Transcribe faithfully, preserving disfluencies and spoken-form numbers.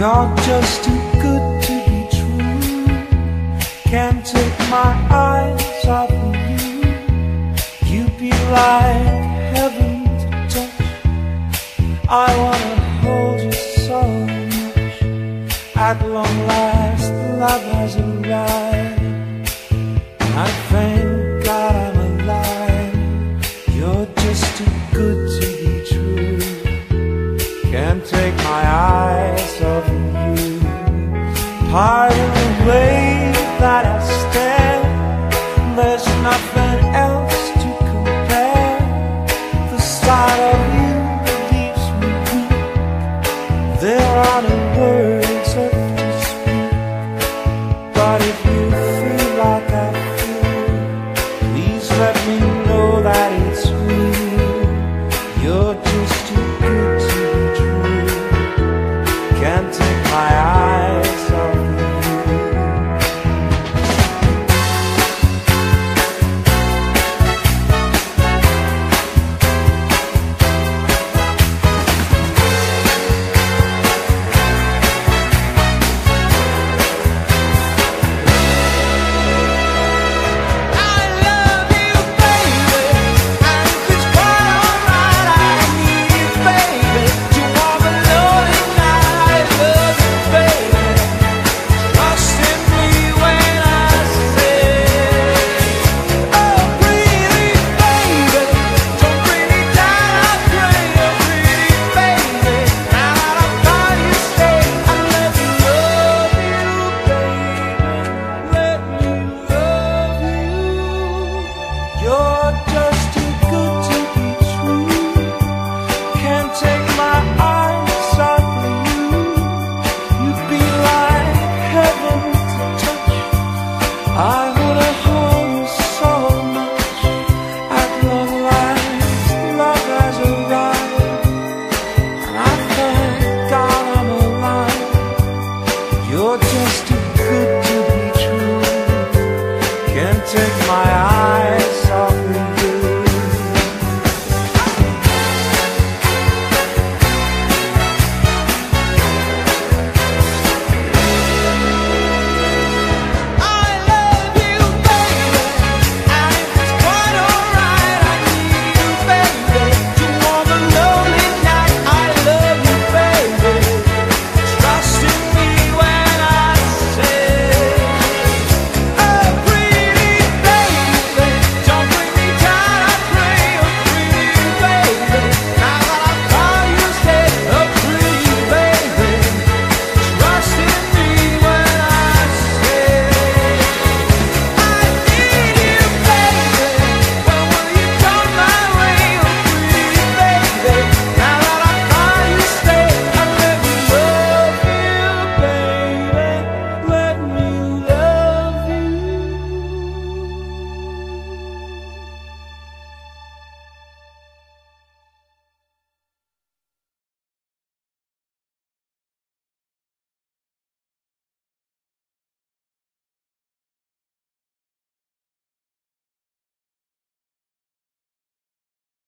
You're just too good to be true. Can't take my eyes off of you. You'd be like heaven to touch. I wanna hold you so much. At long last, love has arrived. I thank God I'm alive. You're just too good to be true. Can't take my eyes off of you. Pardon the way that I stand. There's nothing else